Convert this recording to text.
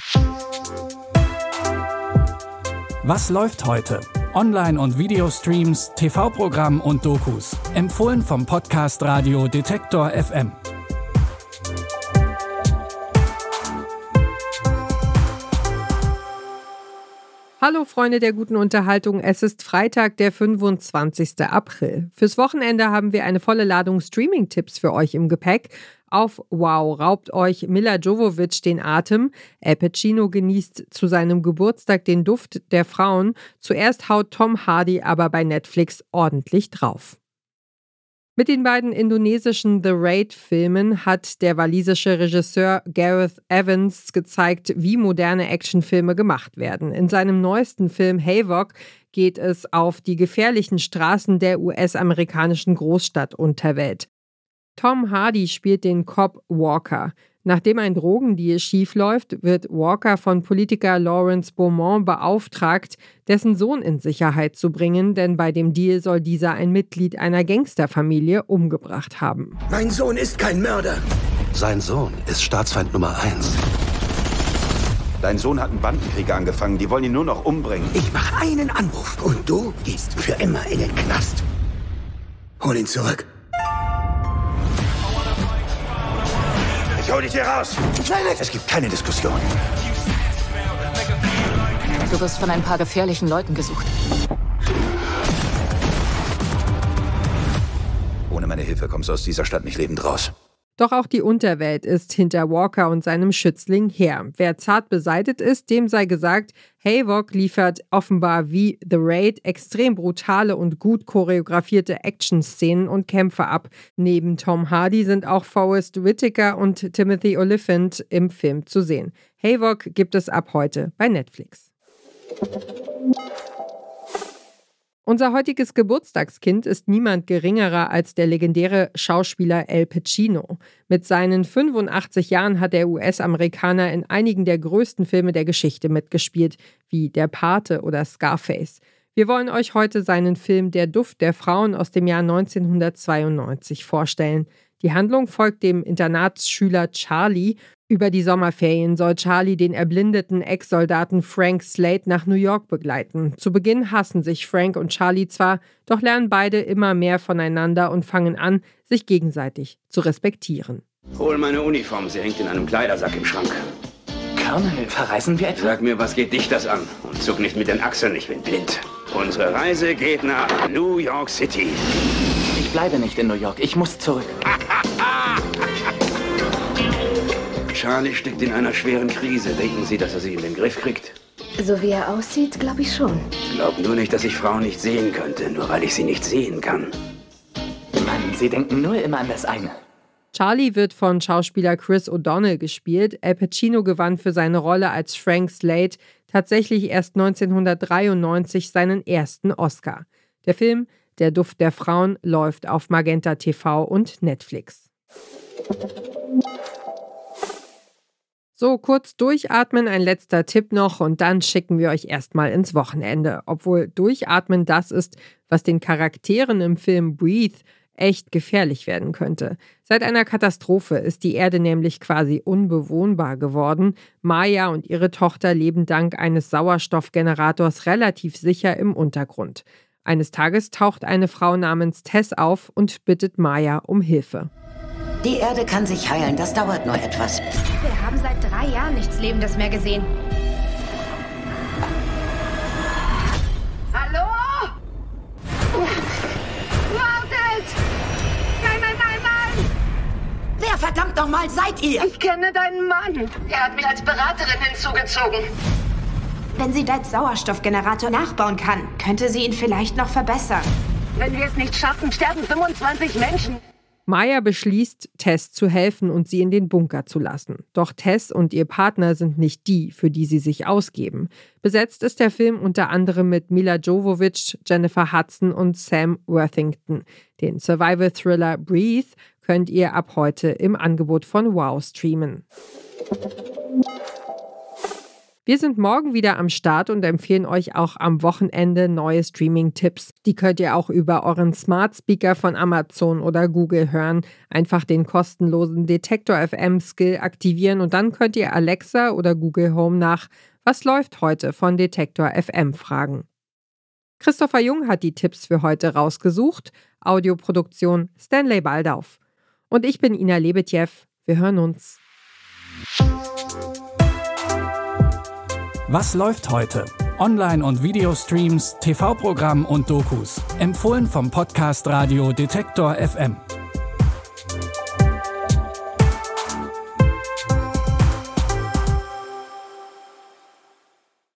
Was läuft heute? Online- und Videostreams, TV-Programm und Dokus. Empfohlen vom Podcast Radio Detektor FM. Hallo Freunde der guten Unterhaltung, es ist Freitag, der 25. April. Fürs Wochenende haben wir eine volle Ladung Streaming-Tipps für euch im Gepäck. Auf Wow raubt euch Milla Jovovich den Atem. Al Pacino genießt zu seinem Geburtstag den Duft der Frauen. Zuerst haut Tom Hardy aber bei Netflix ordentlich drauf. Mit den beiden indonesischen The Raid-Filmen hat der walisische Regisseur Gareth Evans gezeigt, wie moderne Actionfilme gemacht werden. In seinem neuesten Film Havoc geht es auf die gefährlichen Straßen der US-amerikanischen Großstadtunterwelt. Tom Hardy spielt den Cop Walker. Nachdem ein Drogendeal schiefläuft, wird Walker von Politiker Lawrence Beaumont beauftragt, dessen Sohn in Sicherheit zu bringen, denn bei dem Deal soll dieser ein Mitglied einer Gangsterfamilie umgebracht haben. Mein Sohn ist kein Mörder. Sein Sohn ist Staatsfeind Nummer 1. Dein Sohn hat einen Bandenkrieg angefangen, die wollen ihn nur noch umbringen. Ich mache einen Anruf und du gehst für immer in den Knast. Hol ihn zurück. Ich hol dich hier raus! Es gibt keine Diskussion. Du wirst von ein paar gefährlichen Leuten gesucht. Ohne meine Hilfe kommst du aus dieser Stadt nicht lebend raus. Doch auch die Unterwelt ist hinter Walker und seinem Schützling her. Wer zart beseitet ist, dem sei gesagt, Havoc liefert offenbar wie The Raid extrem brutale und gut choreografierte Action-Szenen und Kämpfe ab. Neben Tom Hardy sind auch Forest Whitaker und Timothy Olyphant im Film zu sehen. Havoc gibt es ab heute bei Netflix. Unser heutiges Geburtstagskind ist niemand geringerer als der legendäre Schauspieler Al Pacino. Mit seinen 85 Jahren hat der US-Amerikaner in einigen der größten Filme der Geschichte mitgespielt, wie Der Pate oder Scarface. Wir wollen euch heute seinen Film Der Duft der Frauen aus dem Jahr 1992 vorstellen. Die Handlung folgt dem Internatsschüler Charlie. Über die Sommerferien soll Charlie den erblindeten Ex-Soldaten Frank Slade nach New York begleiten. Zu Beginn hassen sich Frank und Charlie zwar, doch lernen beide immer mehr voneinander und fangen an, sich gegenseitig zu respektieren. Hol meine Uniform, sie hängt in einem Kleidersack im Schrank. Colonel, verreisen wir etwa? Sag mir, was geht dich das an? Und zuck nicht mit den Achseln, ich bin blind. Unsere Reise geht nach New York City. Ich bleibe nicht in New York, ich muss zurück. Charlie steckt in einer schweren Krise. Denken Sie, dass er sie in den Griff kriegt? So wie er aussieht, glaube ich schon. Glaub nur nicht, dass ich Frauen nicht sehen könnte, nur weil ich sie nicht sehen kann. Mann, Sie denken nur immer an das eine. Charlie wird von Schauspieler Chris O'Donnell gespielt. Al Pacino gewann für seine Rolle als Frank Slade tatsächlich erst 1993 seinen ersten Oscar. Der Film Der Duft der Frauen läuft auf Magenta TV und Netflix. So, kurz durchatmen, ein letzter Tipp noch und dann schicken wir euch erstmal ins Wochenende. Obwohl durchatmen das ist, was den Charakteren im Film Breathe echt gefährlich werden könnte. Seit einer Katastrophe ist die Erde nämlich quasi unbewohnbar geworden. Maya und ihre Tochter leben dank eines Sauerstoffgenerators relativ sicher im Untergrund. Eines Tages taucht eine Frau namens Tess auf und bittet Maya um Hilfe. Die Erde kann sich heilen, das dauert nur etwas. Wir haben seit 3 Jahren nichts Lebendes mehr gesehen. Hallo? Wartet! Nein, nein, nein, nein! Wer verdammt nochmal seid ihr? Ich kenne deinen Mann. Er hat mich als Beraterin hinzugezogen. Wenn sie Dads Sauerstoffgenerator nachbauen kann, könnte sie ihn vielleicht noch verbessern. Wenn wir es nicht schaffen, sterben 25 Menschen. Maya beschließt, Tess zu helfen und sie in den Bunker zu lassen. Doch Tess und ihr Partner sind nicht die, für die sie sich ausgeben. Besetzt ist der Film unter anderem mit Milla Jovovich, Jennifer Hudson und Sam Worthington. Den Survival-Thriller Breathe könnt ihr ab heute im Angebot von Wow streamen. Wir sind morgen wieder am Start und empfehlen euch auch am Wochenende neue Streaming-Tipps. Die könnt ihr auch über euren Smart Speaker von Amazon oder Google hören. Einfach den kostenlosen Detektor FM Skill aktivieren und dann könnt ihr Alexa oder Google Home nach "Was läuft heute" von Detektor FM fragen. Christopher Jung hat die Tipps für heute rausgesucht. Audioproduktion Stanley Baldauf. Und ich bin Ina Lebetjew. Wir hören uns. Was läuft heute? Online- und Videostreams, TV-Programm und Dokus. Empfohlen vom Podcast Radio Detektor FM.